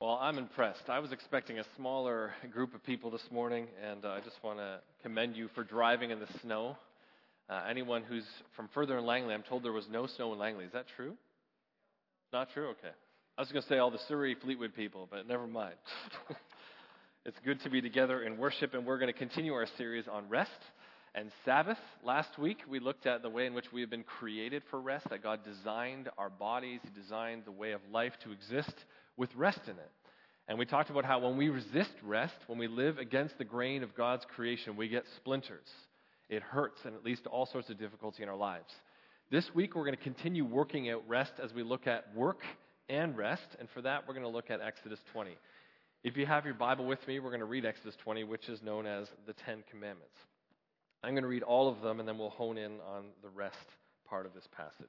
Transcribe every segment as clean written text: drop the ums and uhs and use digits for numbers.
Well, I'm impressed. I was expecting a smaller group of people this morning, and I just want to commend you for driving in the snow. Anyone who's from further in Langley, I'm told there was no snow in Langley. Is that true? Not true? Okay. I was going to say all the Surrey Fleetwood people, but never mind. It's good to be together in worship, and we're going to continue our series on rest and Sabbath. Last week, we looked at the way in which we have been created for rest, that God designed our bodies, He designed the way of life to exist with rest in it. And we talked about how when we resist rest, when we live against the grain of God's creation, we get splinters. It hurts, and it leads to all sorts of difficulty in our lives. This week, we're going to continue working out rest as we look at work and rest, and for that, we're going to look at Exodus 20. If you have your Bible with me, we're going to read Exodus 20, which is known as the Ten Commandments. I'm going to read all of them, and then we'll hone in on the rest part of this passage.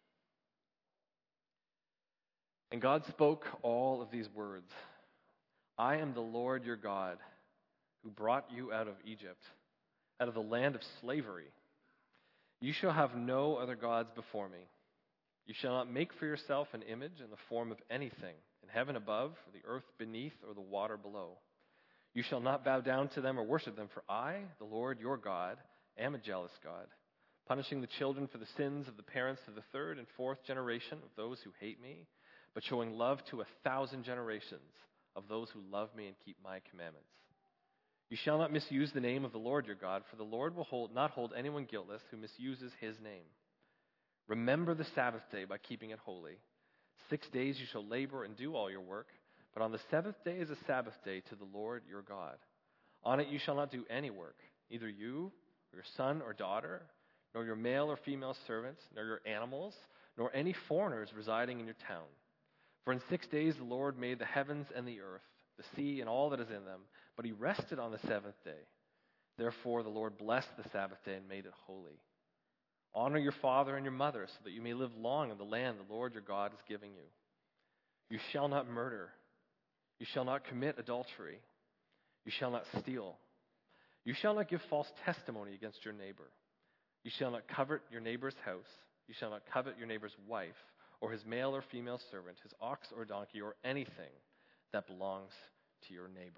And God spoke all of these words. I am the Lord your God, who brought you out of Egypt, out of the land of slavery. You shall have no other gods before me. You shall not make for yourself an image in the form of anything, in heaven above, or the earth beneath, or the water below. You shall not bow down to them or worship them, for I, the Lord your God, am a jealous God, punishing the children for the sins of the parents to the third and fourth generation of those who hate me, but showing love to 1,000 generations of those who love me and keep my commandments. You shall not misuse the name of the Lord your God, for the Lord will not hold anyone guiltless who misuses his name. Remember the Sabbath day by keeping it holy. 6 days you shall labor and do all your work, but on the seventh day is a Sabbath day to the Lord your God. On it you shall not do any work, neither you, or your son or daughter, nor your male or female servants, nor your animals, nor any foreigners residing in your town. For in 6 days the Lord made the heavens and the earth, the sea and all that is in them, but he rested on the seventh day. Therefore the Lord blessed the Sabbath day and made it holy. Honor your father and your mother, so that you may live long in the land the Lord your God is giving you. You shall not murder. You shall not commit adultery. You shall not steal. You shall not give false testimony against your neighbor. You shall not covet your neighbor's house. You shall not covet your neighbor's wife, or his male or female servant, his ox or donkey, or anything that belongs to your neighbor.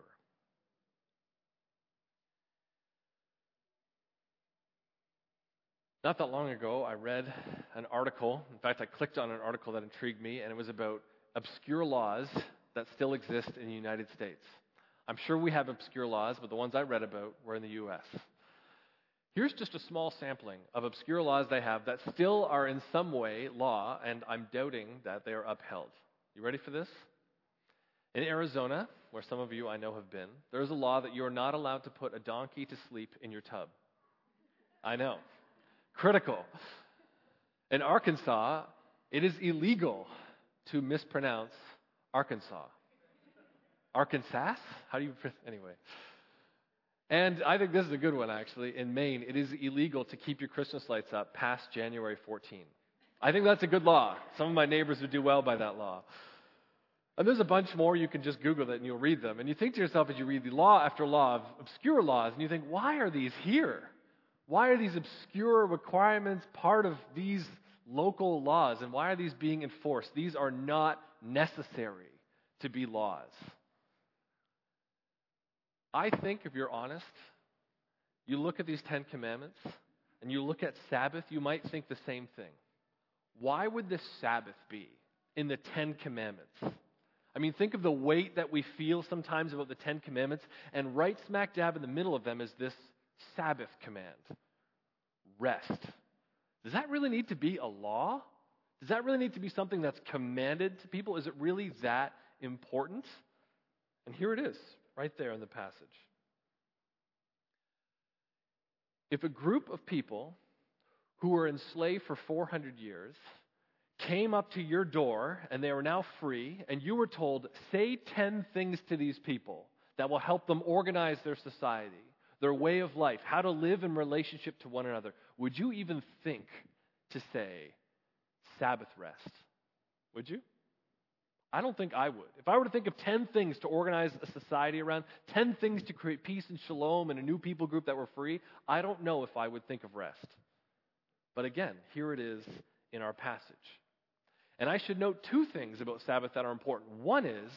Not that long ago, I read an article. In fact, I clicked on an article that intrigued me, and it was about obscure laws that still exist in the United States. I'm sure we have obscure laws, but the ones I read about were in the U.S. Here's just a small sampling of obscure laws they have that still are in some way law, and I'm doubting that they are upheld. You ready for this? In Arizona, where some of you I know have been, there's a law that you are not allowed to put a donkey to sleep in your tub. I know. Critical. In Arkansas, it is illegal to mispronounce Arkansas. Arkansas? How do you, anyway. And I think this is a good one, actually. In Maine, it is illegal to keep your Christmas lights up past January 14. I think that's a good law. Some of my neighbors would do well by that law. And there's a bunch more. You can just Google it and you'll read them. And you think to yourself as you read the law after law of obscure laws, and you think, why are these here? Why are these obscure requirements part of these local laws? And why are these being enforced? These are not necessary to be laws. I think, if you're honest, you look at these Ten Commandments and you look at Sabbath, you might think the same thing. Why would this Sabbath be in the Ten Commandments? I mean, think of the weight that we feel sometimes about the Ten Commandments, and right smack dab in the middle of them is this Sabbath command. Rest. Does that really need to be a law? Does that really need to be something that's commanded to people? Is it really that important? And here it is, right there in the passage. If a group of people who were enslaved for 400 years came up to your door and they were now free, and you were told, say 10 things to these people that will help them organize their society, their way of life, how to live in relationship to one another, would you even think to say Sabbath rest? Would you? I don't think I would. If I were to think of 10 things to organize a society around, 10 things to create peace and shalom and a new people group that were free, I don't know if I would think of rest. But again, here it is in our passage. And I should note two things about Sabbath that are important. One is,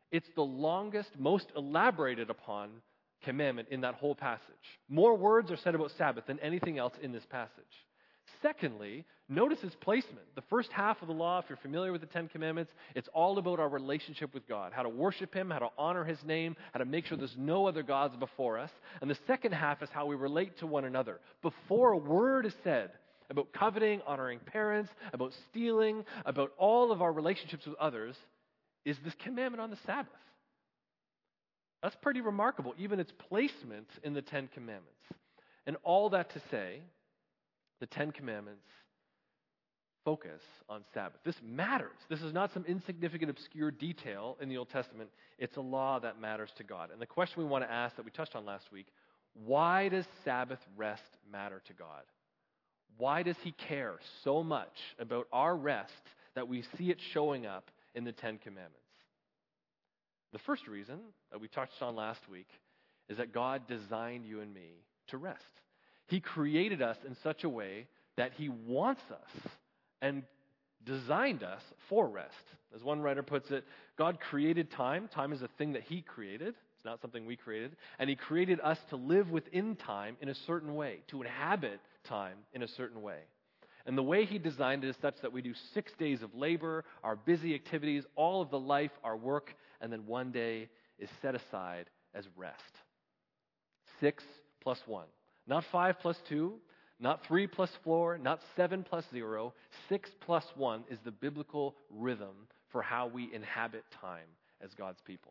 It's the longest, most elaborated upon commandment in that whole passage. More words are said about Sabbath than anything else in this passage. Secondly, notice its placement. The first half of the law, if you're familiar with the Ten Commandments, it's all about our relationship with God, how to worship Him, how to honor His name, how to make sure there's no other gods before us. And the second half is how we relate to one another. Before a word is said about coveting, honoring parents, about stealing, about all of our relationships with others, is this commandment on the Sabbath. That's pretty remarkable, even its placement in the Ten Commandments. And all that to say, the Ten Commandments focus on Sabbath. This matters. This is not some insignificant, obscure detail in the Old Testament. It's a law that matters to God. And the question we want to ask that we touched on last week, why does Sabbath rest matter to God? Why does He care so much about our rest that we see it showing up in the Ten Commandments? The first reason that we touched on last week is that God designed you and me to rest. He created us in such a way that He wants us and designed us for rest. As one writer puts it, God created time. Time is a thing that He created. It's not something we created. And He created us to live within time in a certain way, to inhabit time in a certain way. And the way He designed it is such that we do 6 days of labor, our busy activities, all of the life, our work, and then one day is set aside as rest. 6 plus 1. Not 5 plus 2, not 3 plus 4, not 7 plus 0. 6 plus 1 is the biblical rhythm for how we inhabit time as God's people.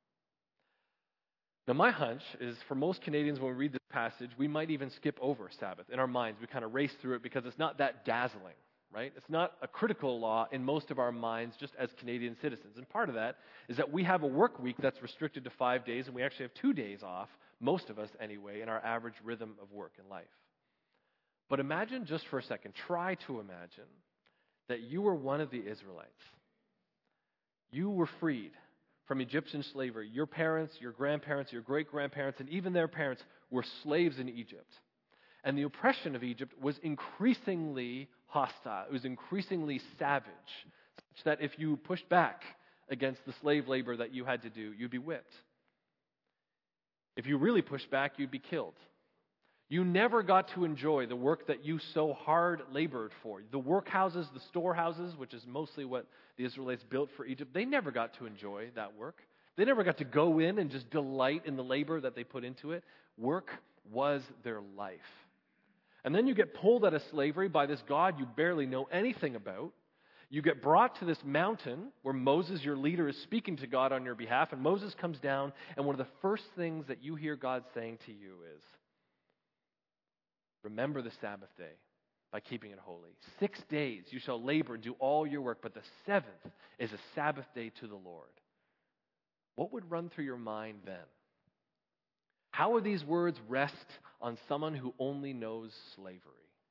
Now, my hunch is for most Canadians, when we read this passage, we might even skip over Sabbath. In our minds, we kind of race through it because it's not that dazzling, right? It's not a critical law in most of our minds just as Canadian citizens. And part of that is that we have a work week that's restricted to 5 days, and we actually have 2 days off, most of us anyway, in our average rhythm of work and life. But imagine just for a second, try to imagine that you were one of the Israelites. You were freed from Egyptian slavery. Your parents, your grandparents, your great-grandparents, and even their parents were slaves in Egypt. And the oppression of Egypt was increasingly hostile. It was increasingly savage, such that if you pushed back against the slave labor that you had to do, you'd be whipped. If you really pushed back, you'd be killed. You never got to enjoy the work that you so hard labored for. The workhouses, the storehouses, which is mostly what the Israelites built for Egypt, they never got to enjoy that work. They never got to go in and just delight in the labor that they put into it. Work was their life. And then you get pulled out of slavery by this God you barely know anything about. You get brought to this mountain where Moses, your leader, is speaking to God on your behalf. And Moses comes down, and one of the first things that you hear God saying to you is, remember the Sabbath day by keeping it holy. 6 days you shall labor and do all your work, but the seventh is a Sabbath day to the Lord. What would run through your mind then? How would these words rest on someone who only knows slavery?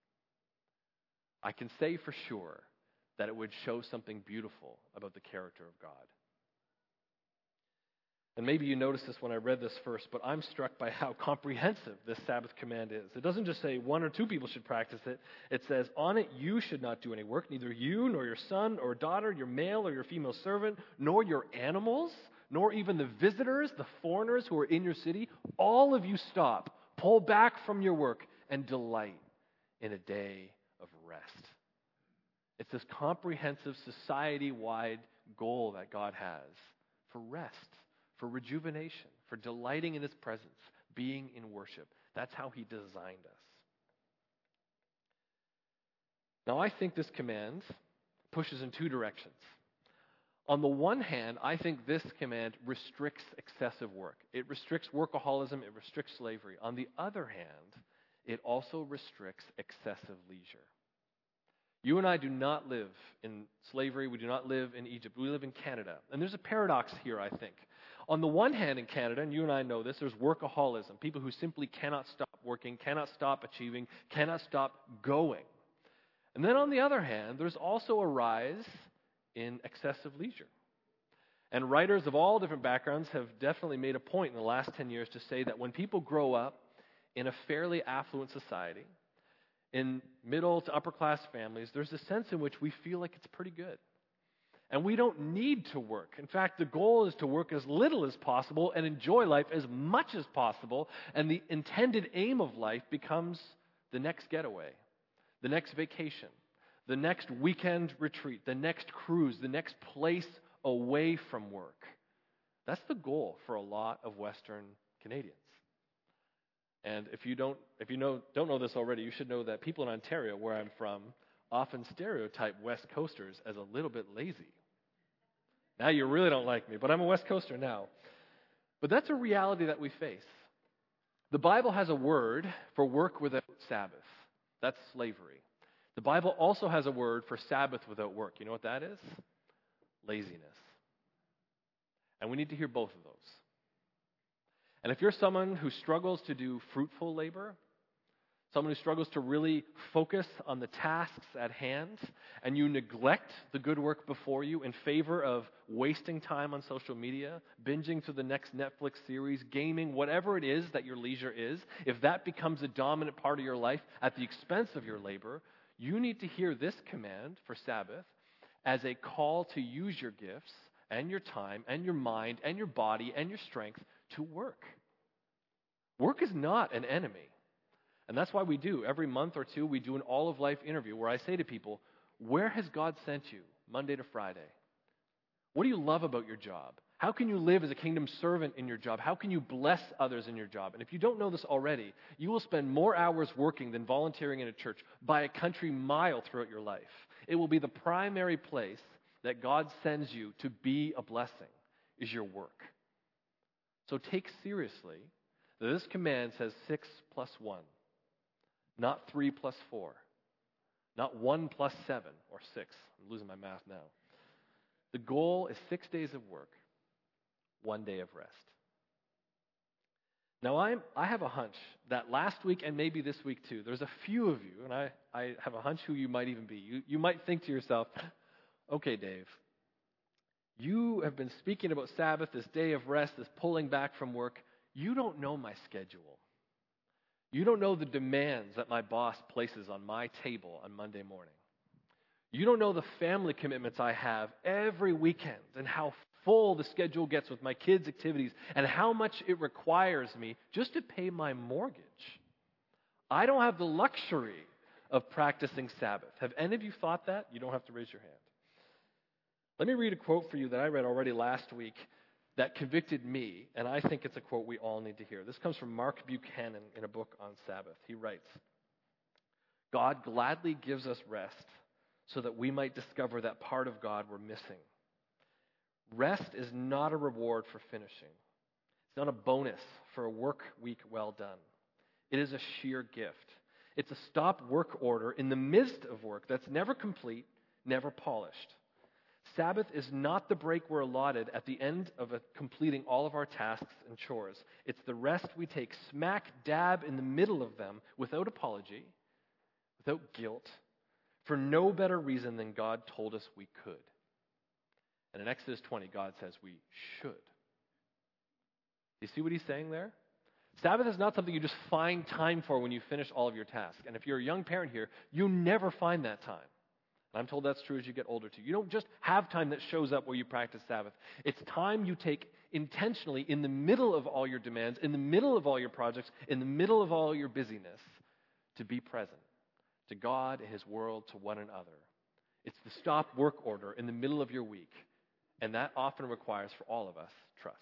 I can say for sure that it would show something beautiful about the character of God. And maybe you noticed this when I read this first, but I'm struck by how comprehensive this Sabbath command is. It doesn't just say 1 or 2 people should practice it. It says, on it you should not do any work, neither you nor your son or daughter, your male or your female servant, nor your animals, nor even the visitors, the foreigners who are in your city. All of you stop, pull back from your work, and delight in a day of rest. It's this comprehensive society-wide goal that God has for rest, for rejuvenation, for delighting in His presence, being in worship. That's how He designed us. Now, I think this command pushes in 2 directions. On the one hand, I think this command restricts excessive work. It restricts workaholism, it restricts slavery. On the other hand, it also restricts excessive leisure. You and I do not live in slavery. We do not live in Egypt. We live in Canada. And there's a paradox here, I think. On the one hand, in Canada, and you and I know this, there's workaholism. People who simply cannot stop working, cannot stop achieving, cannot stop going. And then on the other hand, there's also a rise in excessive leisure. And writers of all different backgrounds have definitely made a point in the last 10 years to say that when people grow up in a fairly affluent society, in middle to upper class families, there's a sense in which we feel like it's pretty good. And we don't need to work. In fact, the goal is to work as little as possible and enjoy life as much as possible. And the intended aim of life becomes the next getaway, the next vacation, the next weekend retreat, the next cruise, the next place away from work. That's the goal for a lot of Western Canadians. And if you don't know this already, you should know that people in Ontario, where I'm from, often stereotype West Coasters as a little bit lazy. Now you really don't like me, but I'm a West Coaster now. But that's a reality that we face. The Bible has a word for work without Sabbath. That's slavery. The Bible also has a word for Sabbath without work. You know what that is? Laziness. And we need to hear both of those. And if you're someone who struggles to do fruitful labor, someone who struggles to really focus on the tasks at hand, and you neglect the good work before you in favor of wasting time on social media, binging through the next Netflix series, gaming, whatever it is that your leisure is, if that becomes a dominant part of your life at the expense of your labor, you need to hear this command for Sabbath as a call to use your gifts and your time and your mind and your body and your strength to work. Work is not an enemy. And that's why we do, every month or two, we do an all-of-life interview where I say to people, where has God sent you Monday to Friday? What do you love about your job? How can you live as a kingdom servant in your job? How can you bless others in your job? And if you don't know this already, you will spend more hours working than volunteering in a church by a country mile throughout your life. It will be the primary place that God sends you to be a blessing, is your work. So take seriously that this command says 6 plus 1. Not 3 plus 4. Not 1 plus 7 or 6. I'm losing my math now. The goal is 6 days of work, 1 day of rest. Now, I have a hunch that last week and maybe this week too, there's a few of you, and I have a hunch who you might even be. You might think to yourself, okay, Dave, you have been speaking about Sabbath, this day of rest, this pulling back from work. You don't know my schedule. You don't know the demands that my boss places on my table on Monday morning. You don't know the family commitments I have every weekend and how full the schedule gets with my kids' activities and how much it requires me just to pay my mortgage. I don't have the luxury of practicing Sabbath. Have any of you thought that? You don't have to raise your hand. Let me read a quote for you that I read already last week that convicted me, and I think it's a quote we all need to hear. This comes from Mark Buchanan in a book on Sabbath. He writes, God gladly gives us rest so that we might discover that part of God we're missing. Rest is not a reward for finishing. It's not a bonus for a work week well done. It is a sheer gift. It's a stop work order in the midst of work that's never complete, never polished. Sabbath is not the break we're allotted at the end of completing all of our tasks and chores. It's the rest we take smack dab in the middle of them without apology, without guilt, for no better reason than God told us we could. And in Exodus 20, God says we should. You see what he's saying there? Sabbath is not something you just find time for when you finish all of your tasks. And if you're a young parent here, you never find that time. And I'm told that's true as you get older too. You don't just have time that shows up where you practice Sabbath. It's time you take intentionally in the middle of all your demands, in the middle of all your projects, in the middle of all your busyness, to be present to God, His world, to one another. It's the stop work order in the middle of your week. And that often requires for all of us trust.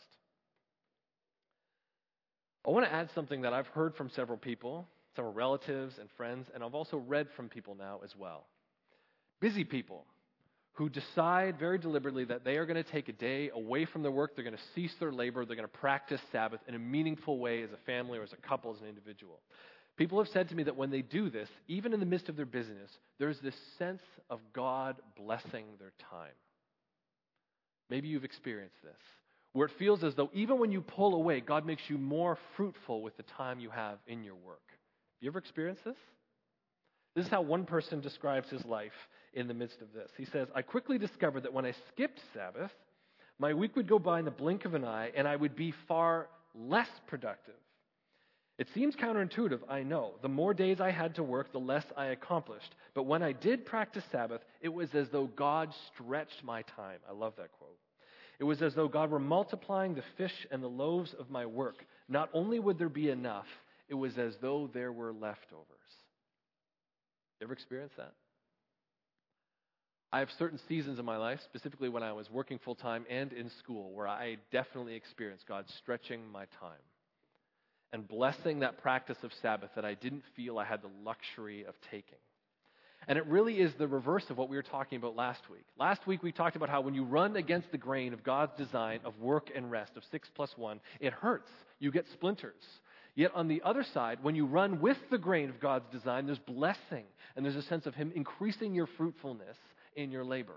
I want to add something that I've heard from several people, several relatives and friends, and I've also read from people now as well. Busy people who decide very deliberately that they are going to take a day away from their work, they're going to cease their labor, they're going to practice Sabbath in a meaningful way as a family or as a couple, as an individual. People have said to me that when they do this, even in the midst of their busyness, there's this sense of God blessing their time. Maybe you've experienced this, where it feels as though even when you pull away, God makes you more fruitful with the time you have in your work. You ever experienced this? This is how one person describes his life in the midst of this. He says, I quickly discovered that when I skipped Sabbath, my week would go by in the blink of an eye, and I would be far less productive. It seems counterintuitive, I know. The more days I had to work, the less I accomplished. But when I did practice Sabbath, it was as though God stretched my time. I love that quote. It was as though God were multiplying the fish and the loaves of my work. Not only would there be enough, it was as though there were leftovers. You ever experienced that? I have certain seasons in my life, specifically when I was working full-time and in school, where I definitely experienced God stretching my time and blessing that practice of Sabbath that I didn't feel I had the luxury of taking. And it really is the reverse of what we were talking about last week. Last week we talked about how when you run against the grain of God's design of work and rest, of 6+1, it hurts. You get splinters. Yet on the other side, when you run with the grain of God's design, there's blessing, and there's a sense of Him increasing your fruitfulness in your labor.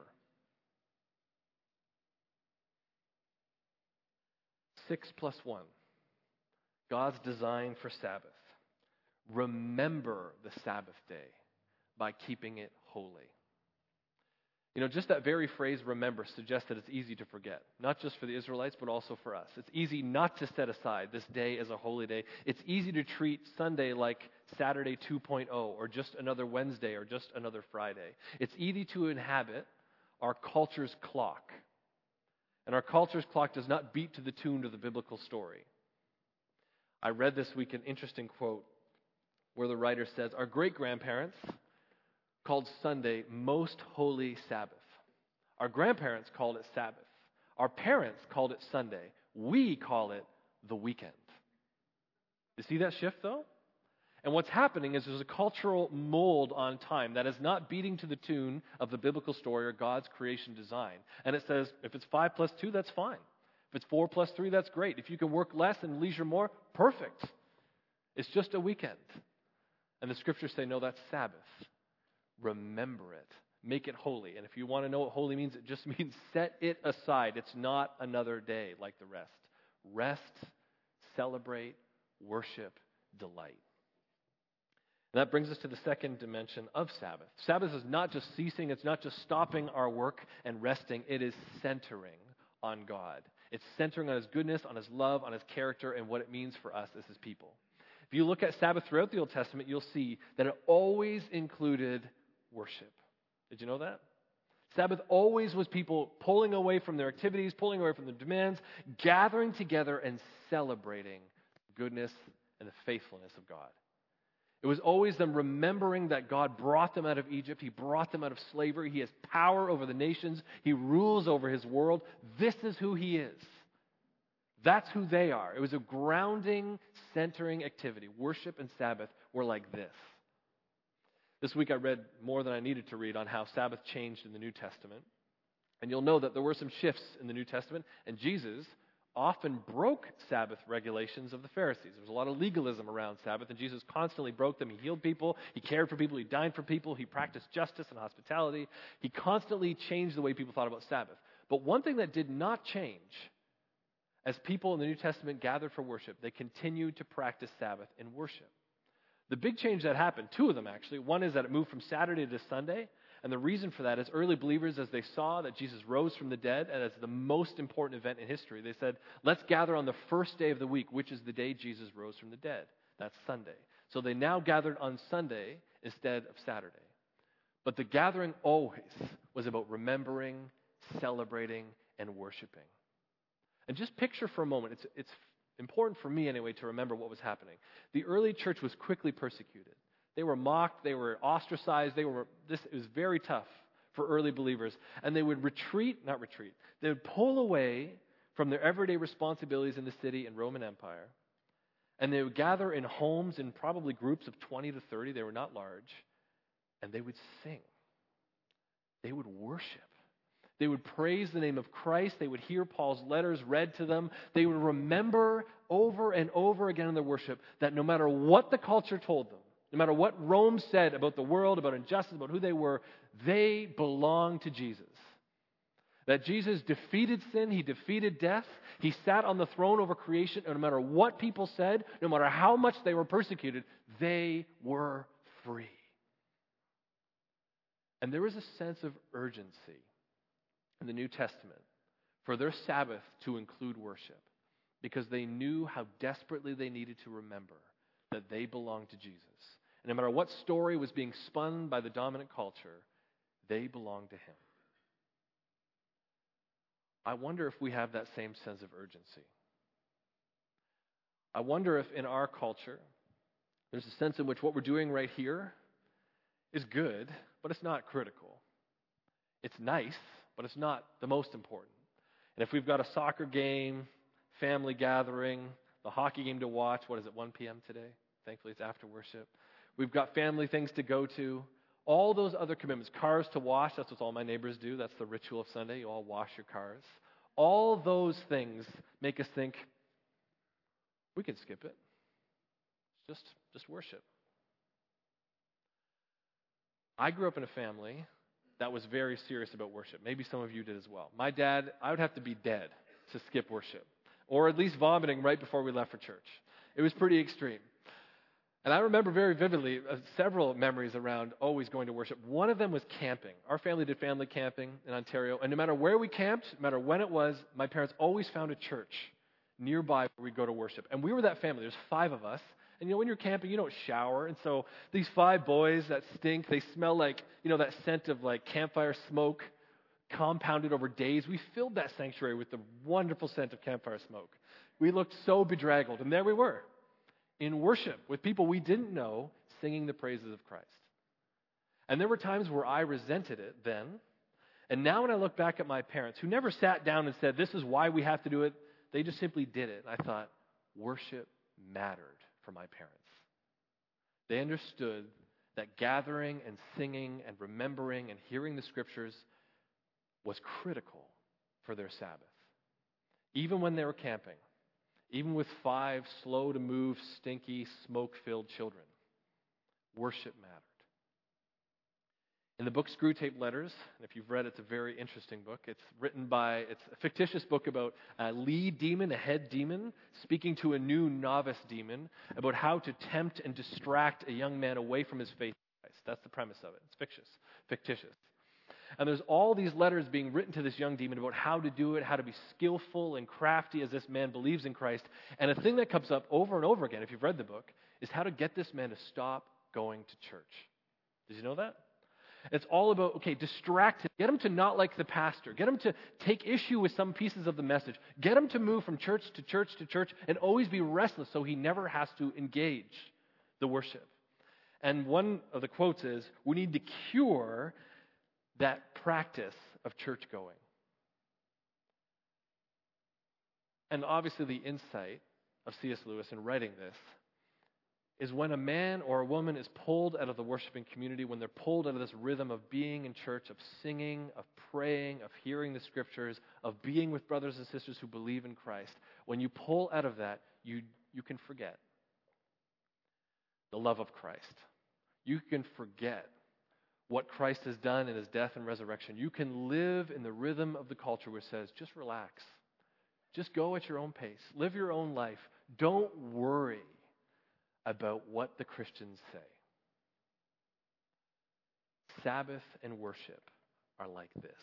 6+1. God's design for Sabbath. Remember the Sabbath day by keeping it holy. You know, just that very phrase, remember, suggests that it's easy to forget. Not just for the Israelites, but also for us. It's easy not to set aside this day as a holy day. It's easy to treat Sunday like Saturday 2.0, or just another Wednesday, or just another Friday. It's easy to inhabit our culture's clock. And our culture's clock does not beat to the tune of the biblical story. I read this week an interesting quote where the writer says, our great-grandparents called Sunday most holy Sabbath. Our grandparents called it Sabbath. Our parents called it Sunday. We call it the weekend. You see that shift, though? And what's happening is there's a cultural mold on time that is not beating to the tune of the biblical story or God's creation design. And it says, if it's 5+2, that's fine. If it's 4+3, that's great. If you can work less and leisure more, perfect. It's just a weekend. And the scriptures say, no, that's Sabbath. Remember it. Make it holy. And if you want to know what holy means, it just means set it aside. It's not another day like the rest. Rest, celebrate, worship, delight. And that brings us to the second dimension of Sabbath. Sabbath is not just ceasing. It's not just stopping our work and resting. It is centering on God. It's centering on His goodness, on His love, on His character, and what it means for us as His people. If you look at Sabbath throughout the Old Testament, you'll see that it always included worship. Did you know that? Sabbath always was people pulling away from their activities, pulling away from their demands, gathering together and celebrating the goodness and the faithfulness of God. It was always them remembering that God brought them out of Egypt. He brought them out of slavery. He has power over the nations. He rules over His world. This is who He is. That's who they are. It was a grounding, centering activity. Worship and Sabbath were like this. This week I read more than I needed to read on how Sabbath changed in the New Testament. And you'll know that there were some shifts in the New Testament, and Jesus often broke Sabbath regulations of the Pharisees. There was a lot of legalism around Sabbath, and Jesus constantly broke them. He healed people, He cared for people, He dined for people, He practiced justice and hospitality. He constantly changed the way people thought about Sabbath. But one thing that did not change, as people in the New Testament gathered for worship, they continued to practice Sabbath in worship. The big change that happened, two of them actually. One is that it moved from Saturday to Sunday. And the reason for that is early believers, as they saw that Jesus rose from the dead, and as the most important event in history, they said, let's gather on the first day of the week, which is the day Jesus rose from the dead. That's Sunday. So they now gathered on Sunday instead of Saturday. But the gathering always was about remembering, celebrating, and worshiping. And just picture for a moment, it's important for me anyway to remember what was happening. The early church was quickly persecuted. They were mocked, they were ostracized, it was very tough for early believers. And they would they would pull away from their everyday responsibilities in the city and Roman Empire. And they would gather in homes in probably groups of 20 to 30, they were not large, and they would sing. They would worship. They would praise the name of Christ. They would hear Paul's letters read to them. They would remember over and over again in their worship that no matter what the culture told them, no matter what Rome said about the world, about injustice, about who they belonged to Jesus. That Jesus defeated sin, He defeated death, He sat on the throne over creation, and no matter what people said, no matter how much they were persecuted, they were free. And there was a sense of urgency in the New Testament for their Sabbath to include worship, because they knew how desperately they needed to remember that they belonged to Jesus. And no matter what story was being spun by the dominant culture, they belonged to him. I wonder if we have that same sense of urgency. I wonder if in our culture, there's a sense in which what we're doing right here is good, but it's not critical. It's nice, but it's not the most important. And if we've got a soccer game, family gathering, the hockey game to watch, what is it, 1 p.m. today? Thankfully, it's after worship. We've got family things to go to. All those other commitments, cars to wash, that's what all my neighbors do. That's the ritual of Sunday. You all wash your cars. All those things make us think, we can skip it. Just worship. I grew up in a family that was very serious about worship. Maybe some of you did as well. My dad, I would have to be dead to skip worship, or at least vomiting right before we left for church. It was pretty extreme. And I remember very vividly several memories around always going to worship. One of them was camping. Our family did family camping in Ontario, and no matter where we camped, no matter when it was, my parents always found a church nearby where we'd go to worship. And we were that family. There's 5 of us. And when you're camping, you don't shower. And so these 5 boys that stink, they smell like, that scent of like campfire smoke compounded over days. We filled that sanctuary with the wonderful scent of campfire smoke. We looked so bedraggled. And there we were in worship with people we didn't know, singing the praises of Christ. And there were times where I resented it then. And now when I look back at my parents, who never sat down and said, this is why we have to do it, they just simply did it. And I thought, worship mattered for my parents. They understood that gathering and singing and remembering and hearing the scriptures was critical for their Sabbath. Even when they were camping, even with 5 slow-to-move, stinky, smoke-filled children, worship mattered. In the book Screwtape Letters, and if you've read it, it's a very interesting book. It's a fictitious book about a lead demon, a head demon, speaking to a new novice demon about how to tempt and distract a young man away from his faith in Christ. That's the premise of it. It's fictitious. And there's all these letters being written to this young demon about how to do it, how to be skillful and crafty as this man believes in Christ. And a thing that comes up over and over again, if you've read the book, is how to get this man to stop going to church. Did you know that? It's all about, distract him. Get him to not like the pastor. Get him to take issue with some pieces of the message. Get him to move from church to church to church and always be restless so he never has to engage the worship. And one of the quotes is, we need to cure that practice of church going. And obviously the insight of C.S. Lewis in writing this is when a man or a woman is pulled out of the worshiping community, when they're pulled out of this rhythm of being in church, of singing, of praying, of hearing the scriptures, of being with brothers and sisters who believe in Christ, when you pull out of that, you can forget the love of Christ. You can forget what Christ has done in his death and resurrection. You can live in the rhythm of the culture which says, just relax. Just go at your own pace. Live your own life. Don't worry about what the Christians say. Sabbath and worship are like this.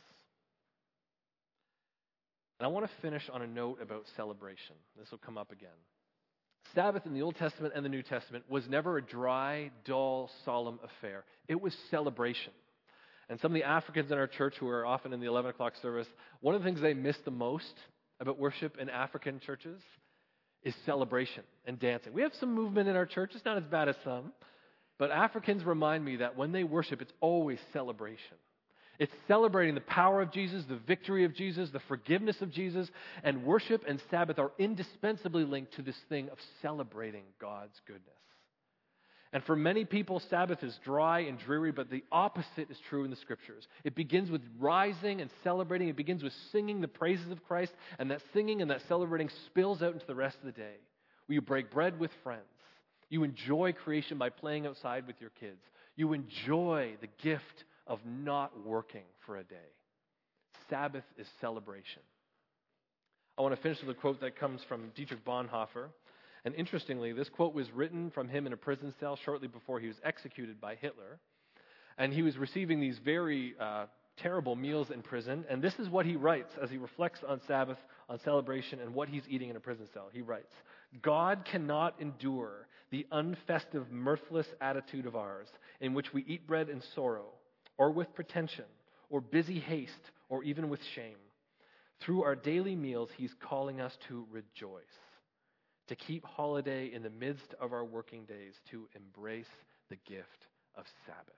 And I want to finish on a note about celebration. This will come up again. Sabbath in the Old Testament and the New Testament was never a dry, dull, solemn affair. It was celebration. And some of the Africans in our church who are often in the 11 o'clock service, one of the things they miss the most about worship in African churches is celebration and dancing. We have some movement in our church. It's not as bad as some. But Africans remind me that when they worship, it's always celebration. It's celebrating the power of Jesus, the victory of Jesus, the forgiveness of Jesus. And worship and Sabbath are indispensably linked to this thing of celebrating God's goodness. And for many people, Sabbath is dry and dreary, but the opposite is true in the Scriptures. It begins with rising and celebrating. It begins with singing the praises of Christ, and that singing and that celebrating spills out into the rest of the day, where you break bread with friends. You enjoy creation by playing outside with your kids. You enjoy the gift of not working for a day. Sabbath is celebration. I want to finish with a quote that comes from Dietrich Bonhoeffer. And interestingly, this quote was written from him in a prison cell shortly before he was executed by Hitler. And he was receiving these very terrible meals in prison, and this is what he writes as he reflects on Sabbath, on celebration, and what he's eating in a prison cell. He writes, God cannot endure the unfestive, mirthless attitude of ours, in which we eat bread in sorrow, or with pretension, or busy haste, or even with shame. Through our daily meals, he's calling us to rejoice, to keep holiday in the midst of our working days, to embrace the gift of Sabbath.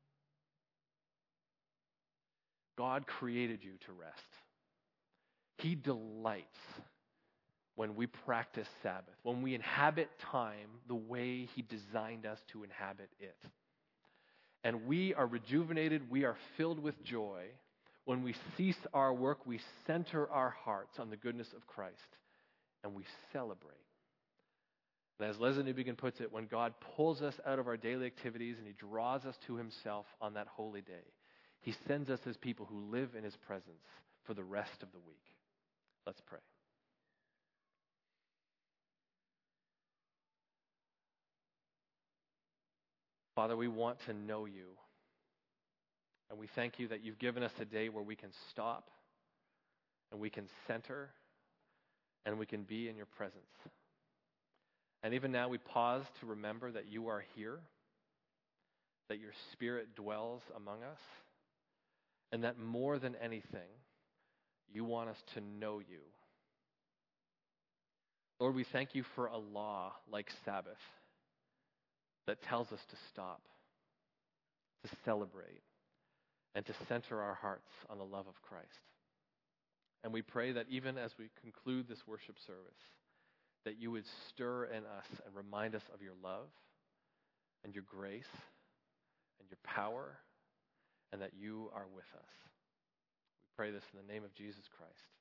God created you to rest. He delights when we practice Sabbath, when we inhabit time the way he designed us to inhabit it. And we are rejuvenated, we are filled with joy. When we cease our work, we center our hearts on the goodness of Christ, and we celebrate. And as Leslie Newbegin puts it, when God pulls us out of our daily activities and he draws us to himself on that holy day, he sends us as people who live in his presence for the rest of the week. Let's pray. Father, we want to know you. And we thank you that you've given us a day where we can stop and we can center and we can be in your presence. And even now we pause to remember that you are here, that your Spirit dwells among us, and that more than anything, you want us to know you. Lord, we thank you for a law like Sabbath that tells us to stop, to celebrate, and to center our hearts on the love of Christ. And we pray that even as we conclude this worship service, that you would stir in us and remind us of your love and your grace and your power, and that you are with us. We pray this in the name of Jesus Christ.